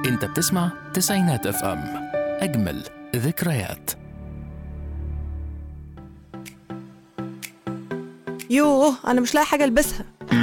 انت بتسمع تسعينات اف ام، اجمل ذكريات. يوه أنا مش لاقي حاجة ألبسها.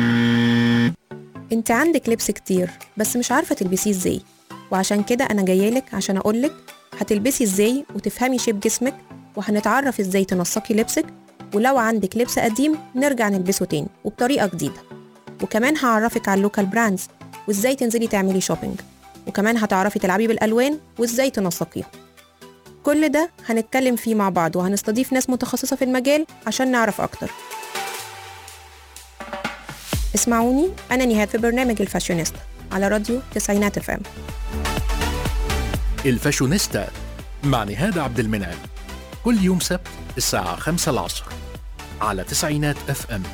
انت عندك لبس كتير بس مش عارفة تلبسيه ازاي، وعشان كده انا جايالك عشان اقولك هتلبسي ازاي وتفهمي شيب جسمك، وهنتعرف ازاي تنسقي لبسك، ولو عندك لبس قديم نرجع نلبسه تاني وبطريقة جديدة. وكمان هعرفك على اللوكال براندز وازاي تنزلي تعملي شوبينج، وكمان هتعرفي تلعبي بالالوان وازاي تنسقيها. كل ده هنتكلم فيه مع بعض، وهنستضيف ناس متخصصة في المجال عشان نعرف اكتر. اسمعوني أنا نهاد في برنامج الفاشونيستا على راديو تسعينات اف ام. الفاشونيستا مع نهاد عبد المنعم، كل يوم سبت الساعة 5 العصر على تسعينات اف ام.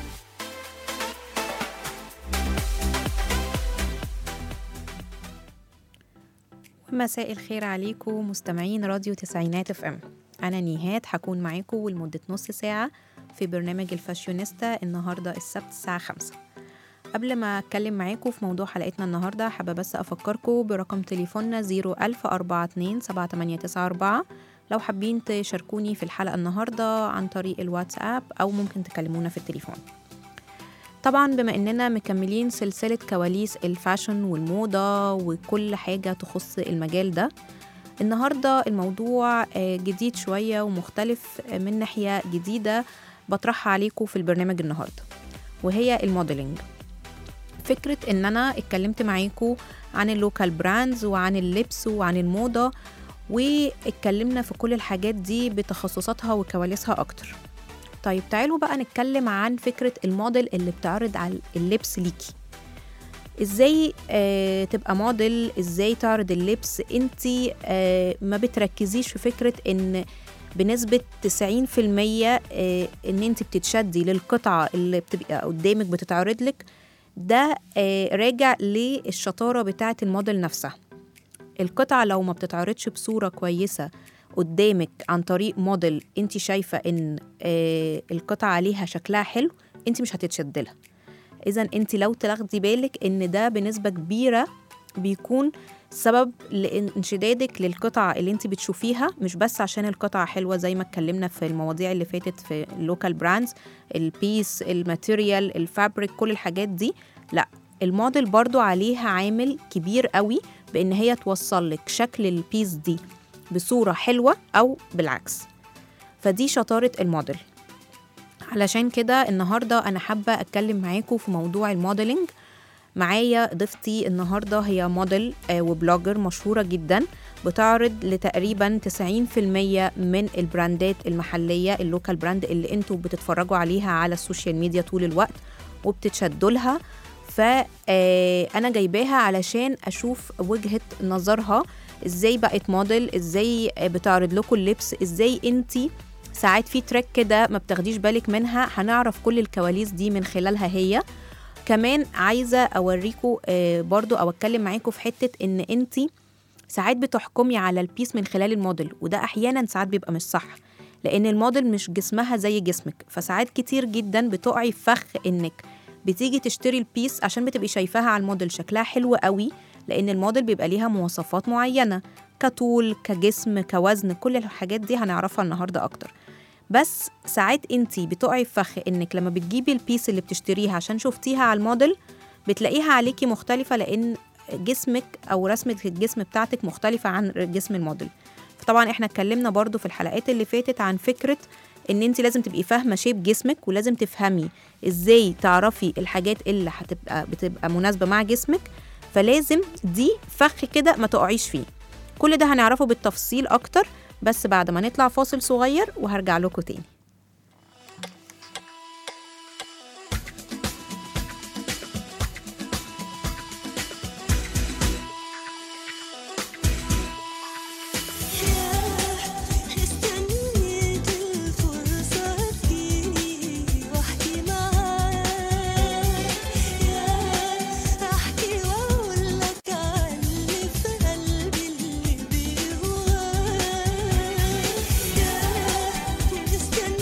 مساء الخير عليكم مستمعين راديو تسعينات اف ام. أنا نهاد هكون معاكم لمدة نص ساعة في برنامج الفاشونيستا النهاردة السبت الساعة 5. قبل ما أتكلم معاكم في موضوع حلقتنا النهاردة، حابة بس أفكركم برقم تليفوننا 010427894 لو حابين تشاركوني في الحلقة النهاردة عن طريق الواتساب، أو ممكن تكلمونا في التليفون. طبعا بما إننا مكملين سلسلة كواليس الفاشن والموضة وكل حاجة تخص المجال ده، النهاردة الموضوع جديد شوية ومختلف من ناحية جديدة بطرحها عليكم في البرنامج النهاردة، وهي الموديلينج. فكرة إن أنا اتكلمت معاكم عن اللوكال براندز وعن اللبس وعن الموضة، واتكلمنا في كل الحاجات دي بتخصصاتها وكواليسها أكتر. طيب تعالوا بقى نتكلم عن فكرة الموديل اللي بتعرض على اللبس ليكي. إزاي تبقى موديل، إزاي تعرض اللبس. انتي ما بتركزيش في فكرة إن بنسبة 90% إن انتي بتتشدي للقطعة اللي بتبقى قدامك بتتعرض لك. ده راجع للشطارة بتاعة الموديل نفسها. القطعة لو ما بتتعرضش بصورة كويسة قدامك عن طريق موديل انت شايفة ان القطعة عليها شكلها حلو، انت مش هتتشدلها. اذا انت لو تاخدي بالك ان ده بنسبة كبيرة بيكون سبب لانشدادك للقطعة اللي انت بتشوفيها، مش بس عشان القطعة حلوة زي ما اتكلمنا في المواضيع اللي فاتت في اللوكال براندز، البيس، الماتيريال، الفابريك، كل الحاجات دي. لا، الموديل برضو عليها عامل كبير قوي بان هي توصل لك شكل البيس دي بصورة حلوة او بالعكس. فدي شطارة الموديل. علشان كده النهاردة انا حابة اتكلم معاكم في موضوع الموديلينج. معايا ضيفتي النهاردة هي موديل وبلوجر مشهورة جدا، بتعرض لتقريبا 90% من البراندات المحلية، اللوكال براند اللي انتوا بتتفرجوا عليها على السوشيال ميديا طول الوقت وبتتشدوا لها. فأنا جايباها علشان أشوف وجهة نظرها، ازاي بقت موديل، ازاي بتعرض لكم اللبس، ازاي انتي ساعات في تريك كده ما بتاخديش بالك منها. هنعرف كل الكواليس دي من خلالها هي. كمان عايزة أوريكم برضو أو أتكلم معاكم في حتة إن أنتي ساعات بتحكمي على البيس من خلال الموديل، وده أحيانا ساعات بيبقى مش صح، لأن الموديل مش جسمها زي جسمك. فساعات كتير جدا بتقعي فخ إنك بتيجي تشتري البيس عشان بتبقي شايفاها على الموديل شكلها حلو قوي، لأن الموديل بيبقى ليها مواصفات معينة كطول، كجسم، كوزن، كل الحاجات دي هنعرفها النهاردة أكتر. بس ساعات انتي بتقعي فخ انك لما بتجيبي البيس اللي بتشتريها عشان شفتيها على الموديل بتلاقيها عليكي مختلفة، لان جسمك او رسمة الجسم بتاعتك مختلفة عن جسم الموديل. فطبعا احنا اتكلمنا برضو في الحلقات اللي فاتت عن فكرة ان انتي لازم تبقي فاهمة شيب جسمك، ولازم تفهمي ازاي تعرفي الحاجات اللي بتبقى مناسبة مع جسمك. فلازم دي فخ كده ما تقعيش فيه. كل ده هنعرفه بالتفصيل اكتر بس بعد ما نطلع فاصل صغير، وهرجع لكم تاني. استنى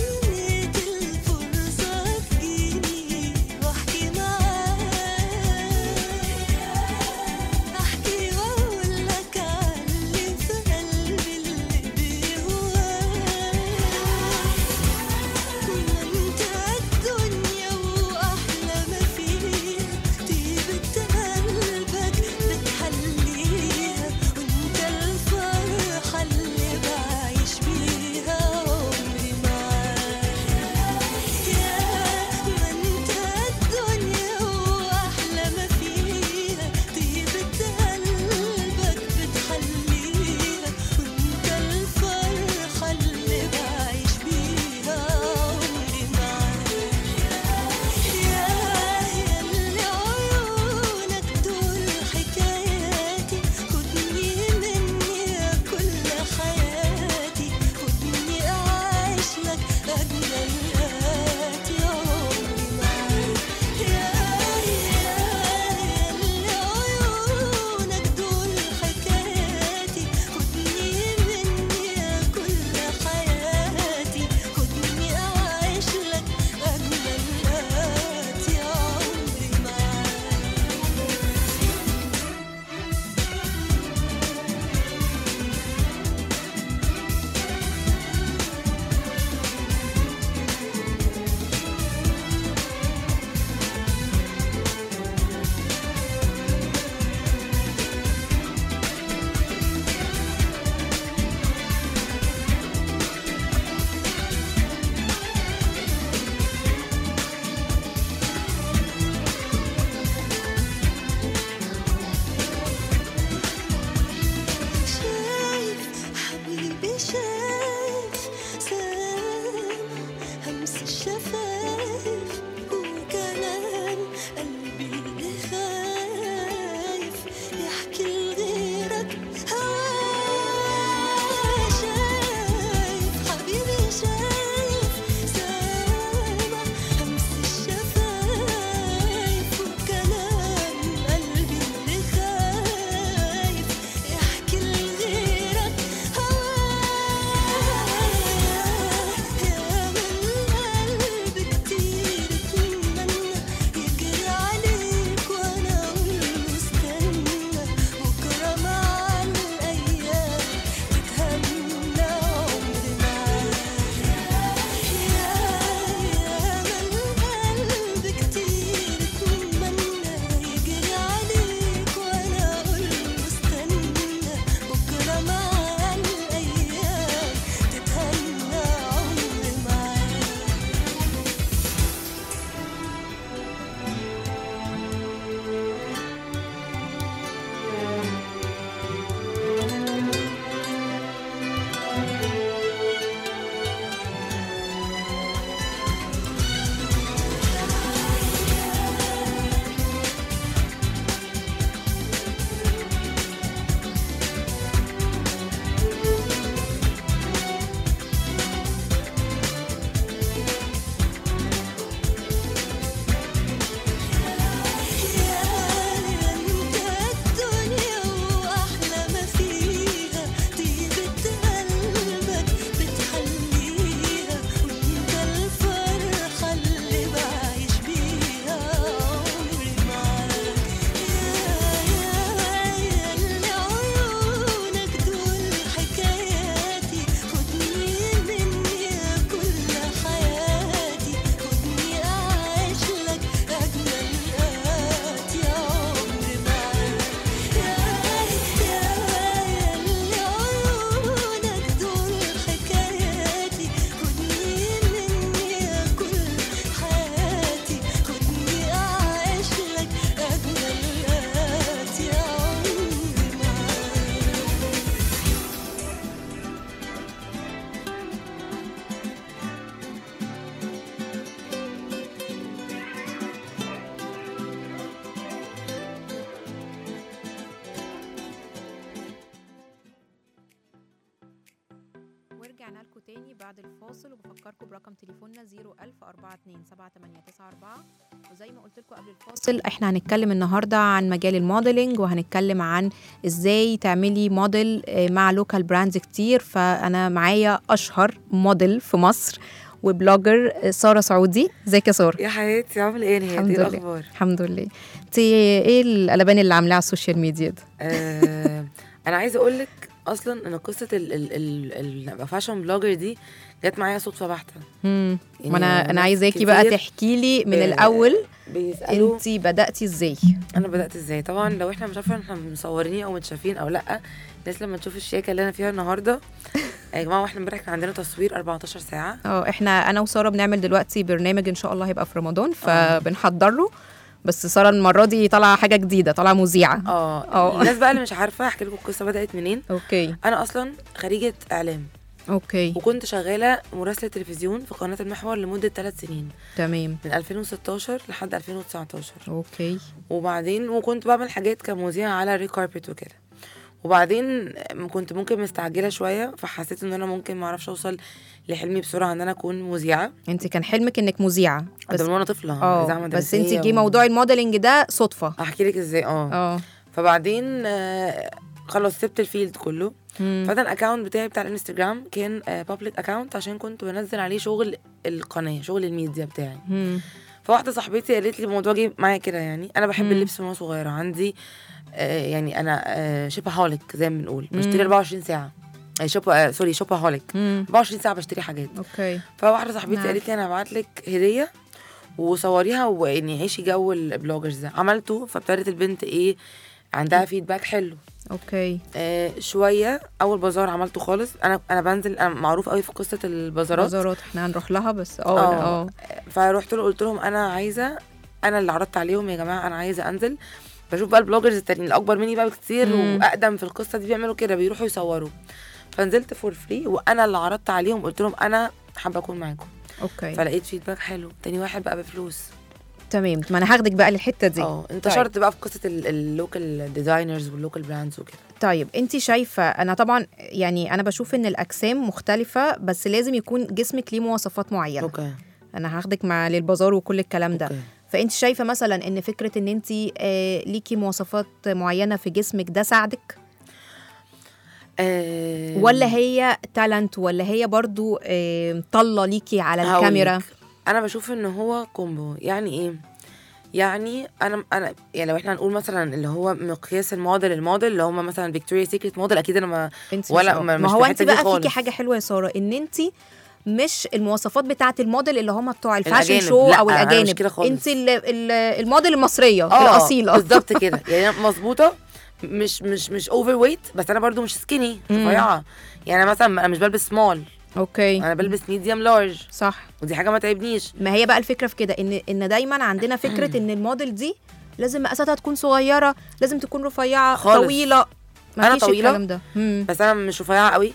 تاني بعد الفاصل، وبفكركم برقم تليفوننا 010427894. وزي ما قلت لكم قبل الفاصل احنا هنتكلم النهارده عن مجال الموديلنج، وهنتكلم عن ازاي تعملي موديل مع لوكال براندز كتير. فانا معايا اشهر موديل في مصر وبلوجر سارة سعودي. ازيك يا سارة؟ يا حياتي عامله ايه؟ ايه الاخبار؟ الحمد لله. انت ايه القلبان اللي عاملاه على السوشيال ميديا ده؟ انا عايزه اقول لك اصلا ان قصه الفاشن بلوجر دي جت معايا صدفه بحته. يعني انا عايزاكي بقى تحكي لي من الاول انت بداتي ازاي. انا بدات ازاي؟ طبعا لو احنا مش عارفه احنا مصورين او متشافين او لا، الناس لما تشوف الشياكه اللي انا فيها النهارده يا جماعه، واحنا امبارح كان عندنا تصوير 14 ساعه. انا وساره بنعمل دلوقتي برنامج ان شاء الله هيبقى في رمضان، فبنحضر له. بس ساره المره دي طالعه حاجه جديده، طالعه مذيعه. الناس بقى اللي مش عارفه احكي لكم القصه بدات منين. اوكي. انا اصلا خريجه اعلام. اوكي. وكنت شغاله مراسله تلفزيون في قناه المحور لمده 3 سنين. تمام. من 2016 لحد 2019. اوكي. وبعدين وكنت بعمل حاجات كمذيعه على ريد كاربت وكده. وبعدين كنت ممكن مستعجله شويه، فحسيت ان انا ممكن ما اعرفش اوصل لحلمي بسرعه ان انا اكون مذيعه. انت كان حلمك انك مذيعه بس من وانا طفله. بس انت جه موضوع الموديلنج ده صدفه. احكي لك ازاي. فبعدين خلاص سبت الفيلد كله. فده الاكاونت بتاعي بتاع الانستجرام كان بابليك اكاونت، عشان كنت بنزل عليه شغل القناه، شغل الميديا بتاعي. فواحده صاحبتي قالت لي الموضوع جه معايا كده، يعني انا بحب اللبس من وانا صغيره. عندي يعني انا شوبaholic زي ما بنقول، بشتري 24 ساعه. شوبaholic 24 ساعه بشتري حاجات. اوكي. فواحده صاحبتي قالت لي انا هبعت لك هديه وصوريها واني عيشي جو البلوجرز ده. عملته، فابتدت البنت عندها فيدباك حلو. اوكي. شويه اول بازار عملته خالص. انا بنزل، انا معروف قوي في قصه البازارات. احنا هنروح لها بس فروحت له قلت لهم انا عايزه، انا اللي عرضت عليهم يا جماعه انا عايزه انزل بشوف بقى البلوجرز التانيين الاكبر مني بقى بكتير واقدم في القصه دي بيعملوا كده، بيروحوا يصوروا. فنزلت فور فري وانا اللي عرضت عليهم، قلت لهم انا حابه اكون معاكم. اوكي. فلقيت فيدباك حلو. تاني واحد بقى بفلوس. تمام. ما انا هاخدك بقى للحته دي. انتشرت بقى في قصه اللوكال ديزاينرز واللوكال براندز وكده. طيب انت شايفه، انا طبعا يعني انا بشوف ان الاجسام مختلفه، بس لازم يكون جسمك ليه مواصفات معينه. اوكي. انا هاخدك للبازار وكل الكلام ده. فانت شايفه مثلا ان فكره ان انت ليكي مواصفات معينه في جسمك ده ساعدك؟ ولا هي تالنت، ولا هي برضو طلة ليكي على الكاميرا؟ انا بشوف ان هو كومبو. يعني ايه؟ يعني انا يعني لو احنا هنقول مثلا اللي هو مقياس الموديل اللي هم مثلا فيكتوريا سيكريت موديل، اكيد انا ما هو انت بقى فيكي حاجه حلوه يا ساره، ان انت مش المواصفات بتاعه الموديل اللي هم بتوع الفاشن شو او الاجانب. انت الموديل المصريه الاصيله. بالظبط كده. يعني مظبوطه، مش اوفر ويت، بس انا برضو مش سكيني رفيعه. يعني مثلا انا مش بلبس سمول. اوكي. انا بلبس ميديوم لارج. صح. ودي حاجه ما تعبنيش. ما هي بقى الفكره في كده، ان دايما عندنا فكره ان الموديل دي لازم مقاساتها تكون صغيره، لازم تكون رفيعه خالص. طويله. انا طويله ده. بس انا مش رفيعه قوي.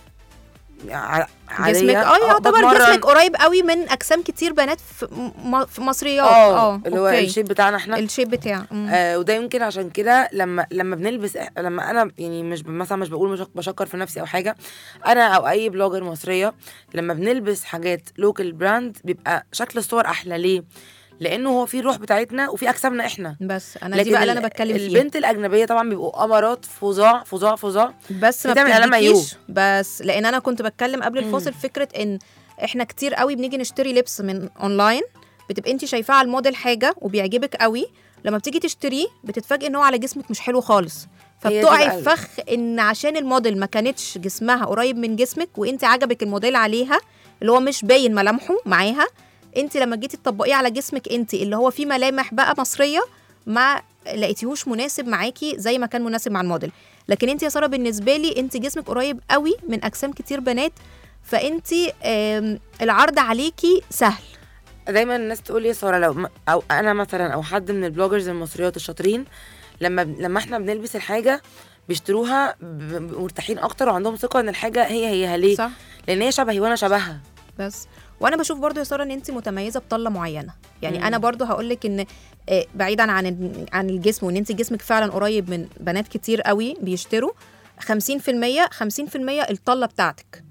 جسمك يعتبر جسمك قريب قوي من اجسام كتير بنات في مصريات. اللي هو الشيب بتاعنا احنا، الشيب بتاع وده يمكن عشان كده لما بنلبس، لما انا يعني مش بقول بشكر في نفسي او حاجه، انا او اي بلوجر مصريه لما بنلبس حاجات لوكال براند بيبقى شكل الصور احلى. ليه؟ لانه هو في الروح بتاعتنا وفي اجسامنا احنا. بس انا دي بقى اللي انا بتكلم فيها. البنت الاجنبيه طبعا بيبقوا قمرات فظاع فظاع فظاع، بس ما بتديكيش. بس لان انا كنت بتكلم قبل الفاصل فكره ان احنا كتير قوي بنيجي نشتري لبس من اونلاين، بتبقى انت شايفاه على الموديل حاجه وبيعجبك قوي، لما بتيجي تشتريه بتتفاجئي ان هو على جسمك مش حلو خالص. فبتقعي في فخ ان عشان الموديل ما كانتش جسمها قريب من جسمك وانت عجبك الموديل عليها اللي هو مش باين ملامحه معاها، انت لما جيتي تطبقيه على جسمك انت اللي هو فيه ملامح بقى مصريه ما لقيتيهوش مناسب معاكي زي ما كان مناسب مع الموديل. لكن انت يا ساره بالنسبه لي انت جسمك قريب قوي من اجسام كتير بنات، فانت العرض عليكي سهل. دايما الناس تقول لي يا ساره لو او انا مثلا او حد من البلوجرز المصريات الشاطرين لما احنا بنلبس الحاجه بيشتروها مرتاحين اكتر وعندهم ثقه ان الحاجه هي ليه؟ صح. لان هي شبهي وانا شبهها. بس وانا بشوف برضو يا ساره ان انت متميزه بطله معينه. يعني انا برضو هقولك ان بعيدا عن الجسم وان انت جسمك فعلا قريب من بنات كتير قوي بيشتروا 50% الطله بتاعتك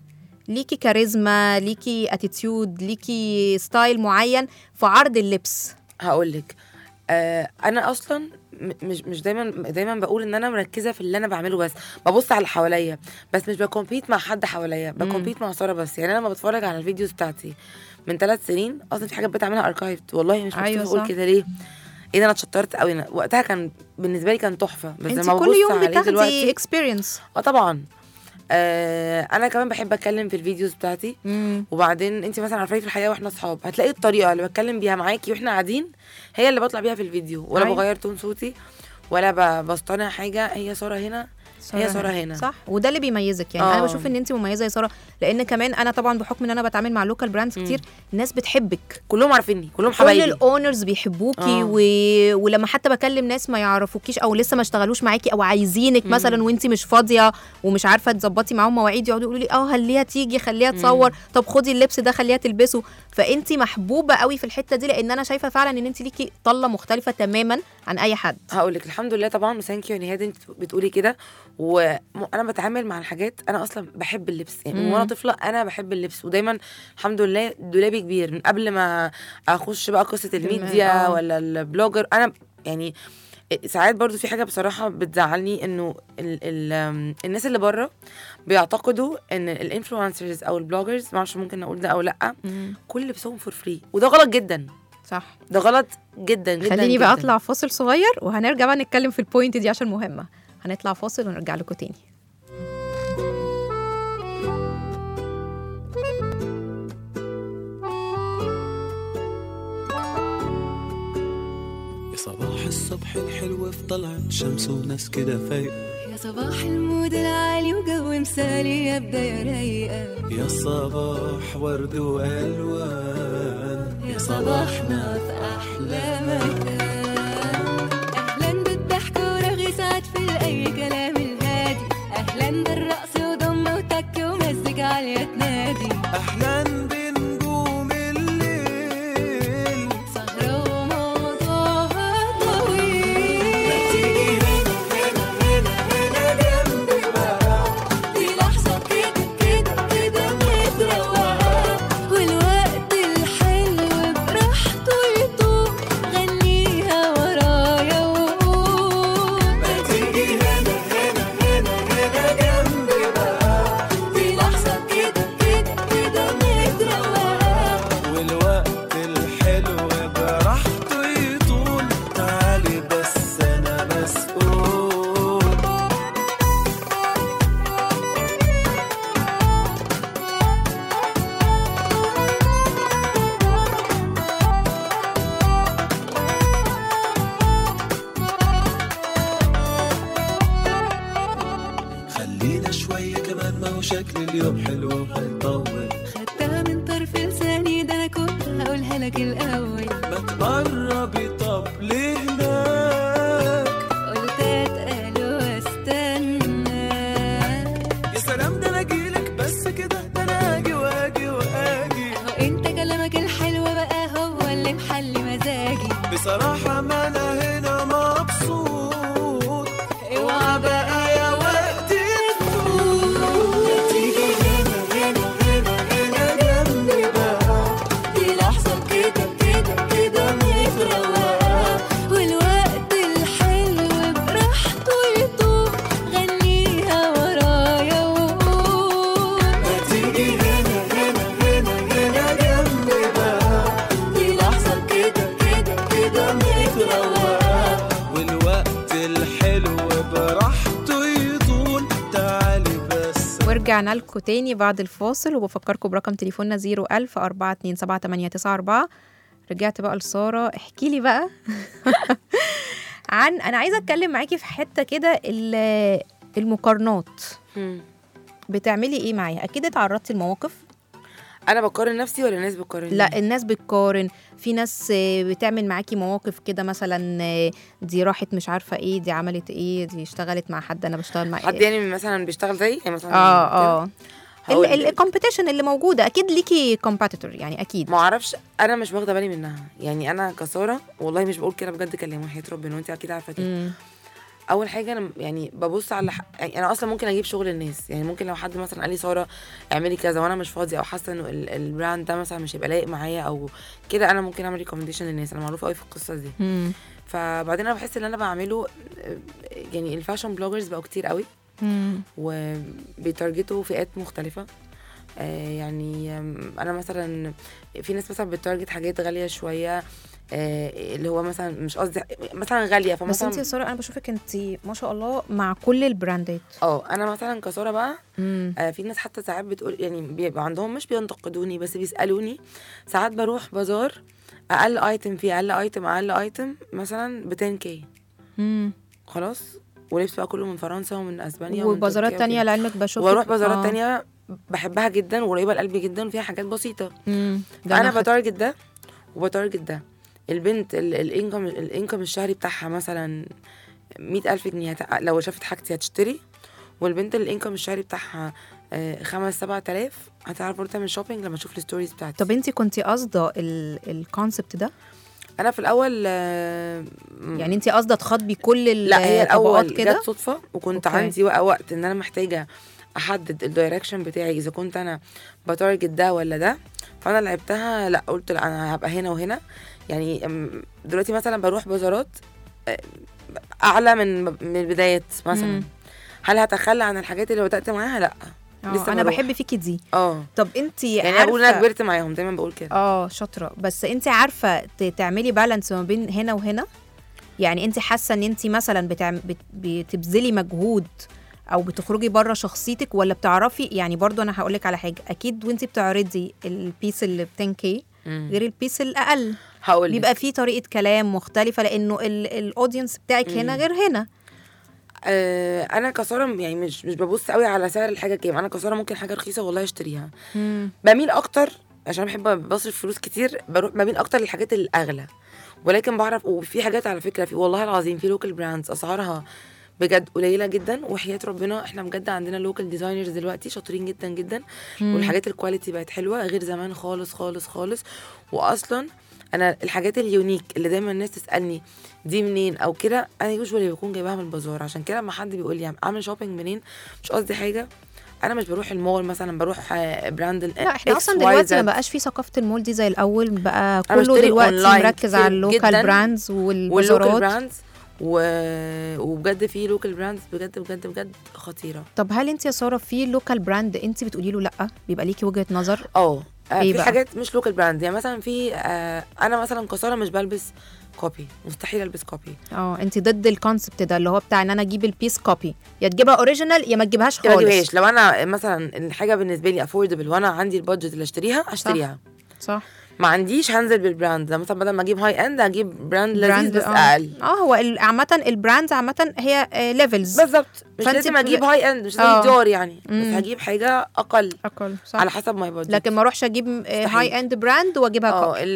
ليكي كاريزما، ليكي اتيتيود، ليكي ستايل معين في عرض اللبس؟ هقولك انا اصلا مش دايما بقول ان انا مركزه في اللي انا بعمله، بس ببص على اللي حواليا، بس مش بكمبيت مع حد حواليا، بكمبيت مع ساره بس. يعني انا لما بتفرج على الفيديوز بتاعتي من 3 سنين اصلا في حاجات بتعملها اركايفد، والله مش مكتوب اقول كده ليه. ايه ده، انا اتشطرت قوي. وقتها كان بالنسبه لي كان تحفه، بس لما كل يوم بتاخدي اكسبيرينس. طبعا. انا كمان بحب اتكلم في الفيديوز بتاعتي. وبعدين انت مثلا عارفه في الحياه واحنا اصحاب هتلاقي الطريقه اللي بتكلم بيها معاكي واحنا قاعدين هي اللي بطلع بيها في الفيديو، ولا بغير تون صوتي ولا بصطنع حاجه. هي ساره هنا، هي ساره هنا، صح. وده اللي بيميزك. يعني انا بشوف ان انت مميزه يا ساره، لان كمان انا طبعا بحكم ان انا بتعامل مع لوكال براندز كتير، الناس بتحبك، كلهم عارفيني، كلهم حبايبي، كل الاونرز بيحبوكي. ولما حتى بكلم ناس ما يعرفوكيش او لسه ما اشتغلوش معاكي او عايزينك مثلا وانت مش فاضيه ومش عارفه تظبطي معاهم مواعيد، يقعدوا يقولوا لي خليها تيجي، خليها تصور، طب خدي اللبس ده خليها تلبسه. فانت محبوبه قوي في الحته دي، لان انا شايفه فعلا ان انت ليكي طله مختلفه تماما عن اي حد. هقول لك الحمد لله طبعا، وثانك يو نهاد انت بتقولي كده. وانا بتعامل مع الحاجات، انا اصلا بحب اللبس يعني وانا طفله انا بحب اللبس، ودايما الحمد لله دولابي كبير من قبل ما اخش بقى قصه الميديا ولا البلوجر. انا يعني ساعات برضو في حاجه بصراحه بتزعلني، انه الناس اللي بره بيعتقدوا ان الانفلونسرز او البلوجرز، ما اعرفش ممكن نقول ده او لا، كل لبسهم فور فري، وده غلط جدا. صح، ده غلط جدا جدا. خليني بقى اطلع فاصل صغير وهنرجع بقى نتكلم في البوينت دي عشان مهمه. هنطلع فاصل ونرجع لكم تاني. يا صباح الصبح الحلو في طلعت شمس وناس كده فايقة، يا صباح المود العالي وجو مثالي يا بداية رايقة، يا صباح ورد وألوان، يا صباحنا في أحلى مكان. أهلا بالضحك ورغي سعد في أي كلام الهادي، أهلا بالرقص وضمة وتك ومزج عالية تنادي، أهلا بنجوم الليل سهرة وموضوعها طويل. ما تيجي هنا هنا هنا هنا جنبي بقى، دي لحظة كده كده كده متروقة، والوقت الحلو براحته يطول، غنيها ورايا وقول. ما تيجي هنا هنا هنا هنا جنبي بقى، دي لحظة كده كده كده متروقة، والوقت الحلو براحته يطول، تعالي بس أنا مسؤول. خلينا شوية كمان، ما هو شكل اليوم حلو وهيطول، خدتها من طرف لساني، ده أنا كنت هقولها لك الأول، ما تقربي طب لهناك. قلت أتقل واستنى. يا سلام ده انا اجيلك بس كده، ده انا اجي واجي واجي، هو أنت كلامك الحلو بقى هو اللي محلي مزاجي، بصراحة ما انا هنا مبسوط، اوعى بقى يا وقت تفوت. تيجي هنا هنا هنا هنا جنبي بقى، دي لحظة كده كده كده متروقة، والوقت الحلو براحته يطول، غنيها ورايا وقول. ما تيجي هنا هنا هنا هنا جنبي بقى، دي لحظة كده كده كده متروقة، والوقت الحلو براحته يطول، تعالي بس. ورجعنا لكم تاني بعد الفاصل، وبفكركم برقم تليفوننا 010427894. رجعت بقى لسارة، احكي لي بقى انا عايزه اتكلم معاكي في حته كده المقارنات. بتعملي ايه معايا؟ اكيد اتعرضتي لمواقف. انا بقارن نفسي ولا الناس بتقارن؟ لا، الناس بتقارن. في ناس بتعمل معاكي مواقف كده، مثلا دي راحت مش عارفه ايه، دي عملت ايه، دي اشتغلت مع حد انا بشتغل مع حد يعني مثلا بيشتغل زي يعني مثلا الكومبيتيشن اللي موجوده، اكيد ليكي كومبيتيتور يعني، اكيد. ما اعرفش، انا مش واخده بالي منها. يعني انا كساره والله مش بقول كده بجد، كلام وحياه ربنا وانت اكيد عارفه كده. اول حاجه انا يعني ببص على يعني انا اصلا ممكن اجيب شغل الناس، يعني ممكن لو حد مثلا قال لي ساره اعملي كذا وانا مش فاضيه او حاسه انه البراند ده مثلا مش هيبقى لايق معايا او كده، انا ممكن اعمل ريكومنديشن للناس. انا معروفه قوي في القصه دي. فبعدين انا بحس ان انا بعمله يعني الفاشن بلوجرز بقوا كتير قوي وبيتارجتوا فئات مختلفه. يعني انا مثلا في ناس مثلا بتارجت حاجات غاليه شويه، اللي هو مثلا مش قصدي مثلا غاليه، فمثلا بس انت يا ساره انا بشوفك انت ما شاء الله مع كل البراندات. انا مثلا كساره بقى في ناس حتى ساعات بتقول يعني بيبقى عندهم مش بينتقدوني بس بيسالوني. ساعات بروح بازار اقل ايتم مثلا ب 10K خلاص، ولبس بقى كله من فرنسا ومن اسبانيا وبازارات تانية لعلمك بشوفك. واروح بازارات تانية بحبها جدا وقريبه لقلبي جدا وفيها حاجات بسيطه. انا بتارجت ده وبتارجت ده. البنت الانكم الشهري بتاعها مثلا 100,000 جنيه لو شافت حاجتي هتشتري، والبنت الانكم الشهري بتاعها 5,000-7,000 هتعرف برضه تعمل شوبينج لما تشوف الستوريز بتاعتي. طب انتي كنتي قاصده الكونسبت ده؟ انا في الاول يعني انتي قاصده تخاطبي كل لا هي الاول كده جت صدفه، وكنت عندي وقت ان انا محتاجه احدد الدايركشن بتاعي اذا كنت انا بتارجت ده ولا ده. فانا لعبتها، لا قلت لا انا هبقى هنا وهنا. يعني دلوقتي مثلا بروح بازارات اعلى من البدايات مثلا. هل هتخلى عن الحاجات اللي بدات معاها؟ لا لسه انا بحب فيكي دي. طب انت يعني اقول انا كبرت معاهم دايما بقول كده. شاطره. بس انت عارفه تعملي بالانس ما بين هنا وهنا؟ يعني انت حاسه ان انت مثلا بتبذلي مجهود او بتخرجي بره شخصيتك، ولا بتعرفي؟ يعني برضو انا هقولك على حاجه، اكيد وانت بتعرضي البيس اللي ب 10K غير البيس الاقل، بيبقى فيه طريقه كلام مختلفه لانه الاودينس بتاعك هنا غير هنا. انا كساره يعني مش ببص قوي على سعر الحاجه كام. انا كساره ممكن حاجه رخيصه والله اشتريها. بميل اكتر عشان بحب بصرف فلوس كتير، بميل اكتر للحاجات الاغلى، ولكن بعرف. وفي حاجات على فكره في والله العظيم في لوكال براندز اسعارها بجد قليله جدا، وحياه ربنا احنا بجد عندنا لوكال ديزاينرز دلوقتي شاطرين جدا جدا. والحاجات الكواليتي بقت حلوه غير زمان خالص خالص خالص. واصلا انا الحاجات اليونيك اللي دايما الناس تسالني دي منين او كده، انا يوجوالي بكون جايباها من البازار. عشان كده لما حد بيقول لي اعمل شوبينج منين، مش قصدي حاجه، انا مش بروح المول مثلا، بروح براند لا احنا اصلا دلوقتي ما بقاش في ثقافه المول دي زي الاول، بقى كله دلوقتي مركز على اللوكال براندز والبازارات وبجد في لوكال براندز بجد بجد بجد خطيره. طب هل انت يا ساره في لوكال براند انت بتقولي له لا بيبقى ليكي وجهه نظر؟ في بقى حاجات مش لوكال براند. يعني مثلا في انا مثلا كساره مش بلبس كوبي، مستحيل البس كوبي. انت ضد الكونسبت ده اللي هو بتاع ان انا اجيب البيس كوبي، يا تجيبها اوريجينال يا ما تجيبهاش خالص. ما تجيبهاش. لو انا مثلا الحاجه بالنسبه لي افوردبل وانا عندي البادجت اللي اشتريها صح. ما عنديش هنزل بالبراند ده. مثلا بدل ما اجيب هاي اند اجيب براند لذيذ بس اقل. هو عامه البراندز عامه هي ليفلز بالظبط. مش لازم اجيب هاي اند، مش لازم دور يعني بس هجيب حاجه اقل صح. على حسب ماي بادجت. لكن ما اروحش اجيب هاي اند براند واجيبها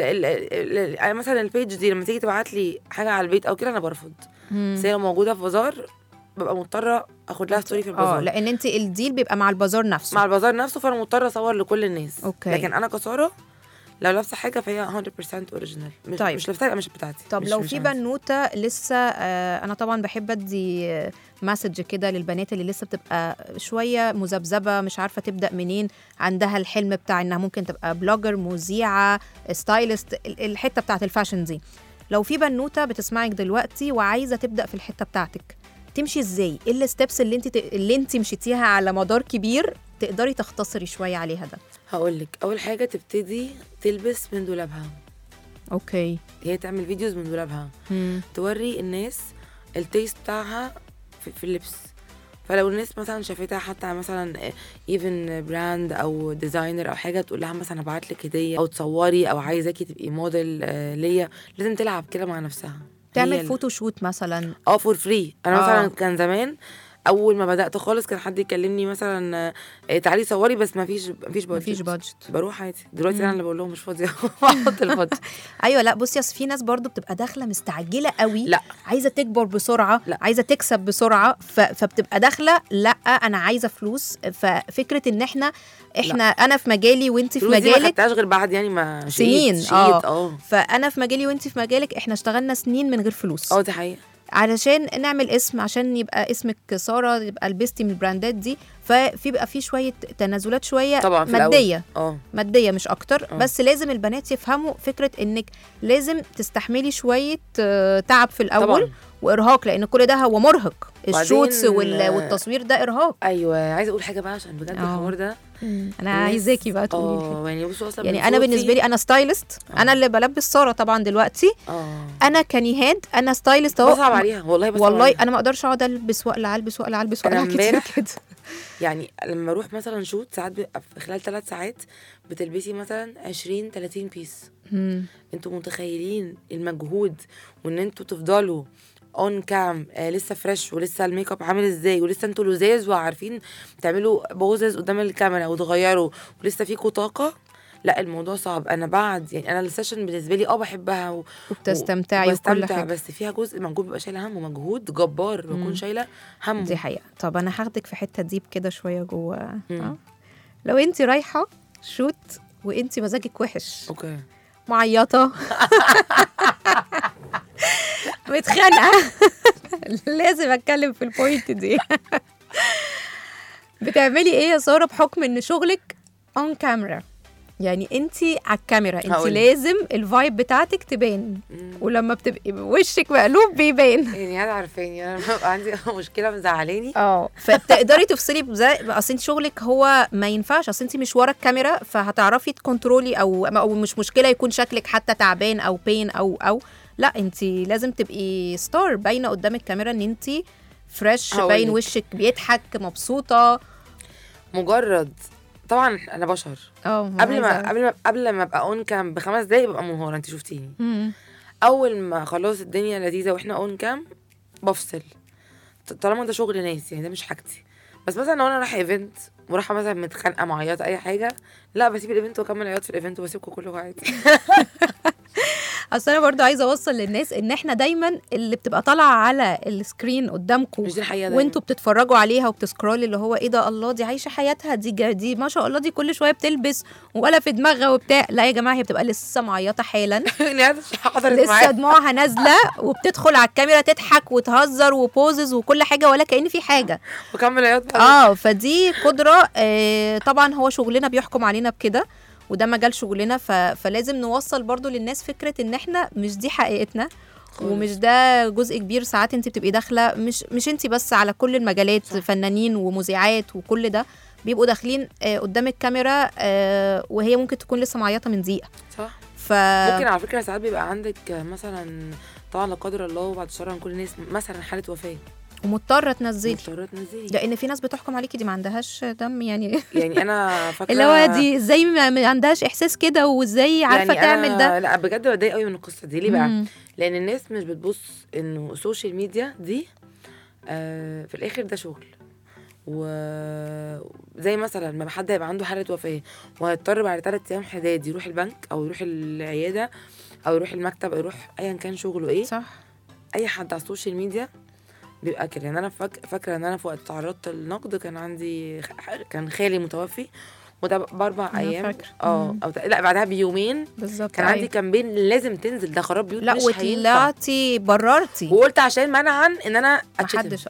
كوبي. مثلا البيج دي لما تيجي تبعت لي حاجه على البيت او كده انا برفض. بس هي لو موجوده في بازار ببقى مضطره اخد لها ستوري في البازار. لان انت الديل بيبقى مع البازار نفسه، فانا مضطره اصور لكل الناس. أوكي. لكن انا كساره لو لابسه حاجه فهي 100% اوريجينال. مش لابسه مش بتاعتي. طب لو في بنوته لسه انا طبعا بحب ادي مسج كده للبنات اللي لسه بتبقى شويه مذبذبه مش عارفه تبدا منين، عندها الحلم بتاع انها ممكن تبقى بلوجر، مذيعه، ستايلست، الحته بتاعت الفاشن دي. لو في بنوته بتسمعك دلوقتي وعايزه تبدا في الحته بتاعتك، تمشي ازاي؟ ايه الستبس اللي انت مشيتيها على مدار كبير تقدري تختصري شويه عليها ده؟ هقولك اول حاجه تبتدي تلبس من دولابها. اوكي. هي تعمل فيديوز من دولابها، توري الناس التيست بتاعها في اللبس. فلو الناس مثلا شافتها حتى مثلا ايفن براند او ديزاينر او حاجه، تقول لها مثلا ابعت لك هديه او تصوري او عايزاكي تبقي موديل ليا. لازم تلعب كده مع نفسها، تعمل فوتوشوت مثلا فور فري. انا مثلا كان زمان اول ما بدات خالص كان حد يكلمني مثلا تعالي صوري، بس ما فيش بادجت، بروح عادي. دلوقتي انا اللي بقول لهم مش فاضيه احط البادجت. ايوه. لا بصي، اصل في ناس برضو بتبقى داخله مستعجله قوي، لا عايزه تكبر بسرعه، لا عايزه تكسب بسرعه، فبتبقى داخله لا انا عايزه فلوس. ففكره ان احنا انا في مجالي وانت في مجالك، ما خدتهاش غير بعد يعني ما سنين. شقيت. فانا في مجالي وانت في مجالك، احنا اشتغلنا سنين من غير فلوس. دي حقيقه. علشان نعمل اسم، عشان يبقى اسمك سارة، يبقى لبستي من البراندات دي، ففي بقى في شويه تنازلات شويه طبعا في ماديه الأول. ماديه مش اكتر. بس لازم البنات يفهموا فكره انك لازم تستحملي شويه تعب في الاول طبعا. وارهاق، لان كل ده هو مرهق، الشوتس وبعدين والتصوير ده ارهاق. ايوه عايزه اقول حاجه بقى عشان بجد الحوار ده انا عايزاكي بقى تقولي لي. يعني بصوا اصلا يعني انا بالنسبه لي انا ستايلست، انا اللي بلبس ساره طبعا دلوقتي. انا كنهاد انا ستايلست اهو. بصعب عليها والله، والله انا ما اقدرش اقعد البس واقلع البس واقلع البس واقلع كتير كده. يعني لما اروح مثلا شوت ساعات بيبقى في خلال 3 ساعات بتلبسي مثلا 20 30 بيس. انتوا متخيلين المجهود وان انتوا تفضلوا اون كام لسه فريش ولسه الميك اب عامل ازاي ولسه انتوا لزاز وعارفين تعملوا بوزز قدام الكاميرا وتغيروا ولسه فيكوا طاقه. لا الموضوع صعب. انا بعد يعني انا السيشن بالنسبه لي بحبها وبتستمتعي وكل حاجه، بس فيها جزء مجهود بيبقى شايله هم ومجهود جبار بكون شايله هم. دي حقيقه. طب انا هاخدك في حته ديب كده شويه جوه. لو انت رايحه شوت وانت مزاجك وحش، اوكي، معيطه متخانقه لازم اتكلم في البوينت دي بتعملي ايه يا ساره بحكم ان شغلك اون كاميرا؟ يعني انتي على الكاميرا انتي لازم الفايب بتاعتك تبان، ولما بتبقي وشك مقلوب بيبان. يعني انا عارفاني انا ببقى عندي مشكله مزعلاني فبتقدري تفصلي اصل انت شغلك هو ما ينفعش، اصل انت مش ورا الكاميرا فهتعرفي تكنترولي او مش مشكله يكون شكلك حتى تعبان او بين او لا، انت لازم تبقي ستار باينه قدام الكاميرا ان انت فريش، باين وشك بيضحك مبسوطه. مجرد طبعا انا بشر قبل ما ابقى اون كام ب5 دقايق ببقى منهاره. انت شفتيني اول ما خلاص الدنيا لذيذه واحنا اون كام بفصل، طالما ده شغل ناس يعني ده مش حاجتي. بس مثلا لو انا رايحه ايفنت ورايحه مثلا متخانقه معيطه اي حاجه، لا بسيب الايفنت واكمل عياط في الايفنت وبسيبكم كلكم عادي اصل انا برضو عايزه اوصل للناس ان احنا دايما اللي بتبقى طالعه على السكرين قدامكم وانتوا بتتفرجوا عليها وبتسكرول اللي هو ايه ده، الله دي عايشه حياتها، دي ما شاء الله، دي كل شويه بتلبس ولا في دماغها وبتاع. لا يا جماعه، هي بتبقى لسه معيطه حالا لسه دموعها نازله وبتدخل على الكاميرا تضحك وتهزر وبوزز وكل حاجه ولا كأن في حاجه وكمل عياط. فدي قدره. طبعا هو شغلنا بيحكم علينا بكده وده مجال شغلنا، فلازم نوصل برضو للناس فكرة ان احنا مش دي حقيقتنا ومش ده جزء كبير. ساعات انت بتبقي داخلة مش انت بس، على كل المجالات صح. فنانين ومذيعات وكل ده بيبقوا داخلين قدام الكاميرا وهي ممكن تكون لسه معيطة من دقيقة صح. ممكن على فكرة ساعات بيبقى عندك مثلا طبعا لا قدر الله وبعد الشر عن كل الناس مثلا حالة وفاة ومضطره تنزلي لان في ناس بتحكم عليكي دي ما عندهاش دم يعني انا فاكره اللي هو دي ازاي ما عندهاش احساس كده وازاي عارفه يعني تعمل ده. لا بجد بتضايق قوي من القصه دي. ليه بقى؟ لان الناس مش بتبص انه السوشيال ميديا دي في الاخر ده شغل. وزي مثلا لما حد هيبقى عنده حاله وفاه وهيضطر بعد 3 ايام حداد يروح البنك او يروح العياده او يروح المكتب او يروح ايا كان شغله ايه صح. اي حد على السوشيال ميديا بيبقى كده. يعني انا فاكره ان انا في وقت تعرضت للنقد كان خالي متوفي وده ب4 ايام او لا بعدها بيومين بالظبط كان عندي كامبين لازم تنزل ده خراب بيوت. لا مش وطلعتي بررتي وقلت عشان منعا ان انا محدش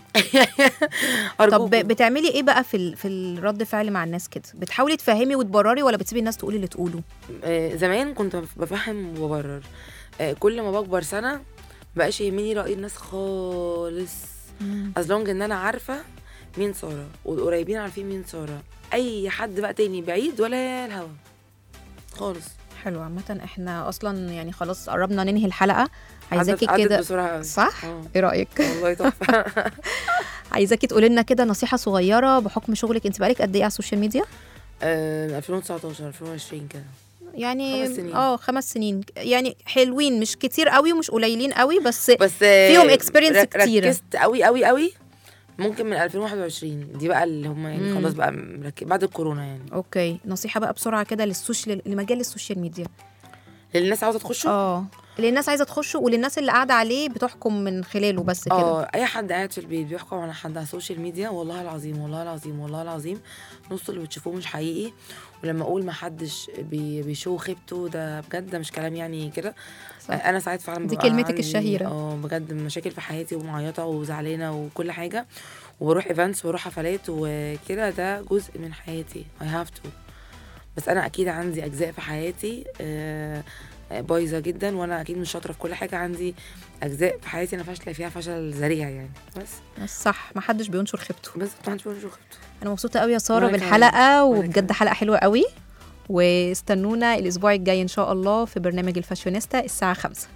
طب بتعملي ايه بقى في الرد فعل مع الناس كده؟ بتحاولي تفهمي وتبرري ولا بتسيبي الناس تقولي اللي تقوله؟ زمان كنت بفهم وببرر. كل ما بكبر سنه بقاش يهمني رأي الناس خالص as long ان انا عارفة مين سارة والقريبين عارفين مين سارة. اي حد بقى تاني بعيد ولا الهوا خالص. حلو. عامة احنا اصلا يعني خلاص قربنا ننهي الحلقة. عايزاكي كده صح؟ ايه رأيك؟ والله تحفة عايزاكي تقولي لنا كده نصيحة صغيرة بحكم شغلك. انت بقالك قد ايه على السوشيال ميديا؟ 2019 2020 كده يعني 5 سنين يعني حلوين، مش كتير قوي ومش قليلين قوي بس فيهم اكسبيرينس كتير. ركزت قوي قوي قوي ممكن من 2021 دي بقى اللي هم يعني خلاص بقى بعد الكورونا يعني. اوكي نصيحة بقى بسرعة كده لمجال السوشيال ميديا للناس عاوزة تخشوا للناس عايزة تخشوا وللناس اللي قاعدة عليه بتحكم من خلاله بس كده. اي حد قاعد في البيت بيحكم على حد على السوشيال ميديا والله العظيم والله العظيم والله العظيم نص اللي بتشوفوه مش حقيقي. ولما اقول ما حدش بيشو خيبته ده بجد ده مش كلام يعني كده. انا ساعات فعلا دي ببقى كلمتك عندي الشهيرة. بجد مشاكل في حياتي ومعيطه وزعلانه وكل حاجه، وبروح ايفنتس وبروح حفلات وكده، ده جزء من حياتي I have to. بس انا اكيد عندي اجزاء في حياتي بايظه جدا، وانا اكيد مش شاطره في كل حاجه. عندي اجزاء في حياتي انا فاشله فيها فشل ذريع يعني. بس صح، ما حدش بينشر خيبته. بس ما عنديش ولا خبطه. انا مبسوطه قوي يا ساره وأنا بالحلقه، كمان. وبجد حلقه حلوه قوي. واستنونا الاسبوع الجاي ان شاء الله في برنامج الفاشونيستا الساعه 5.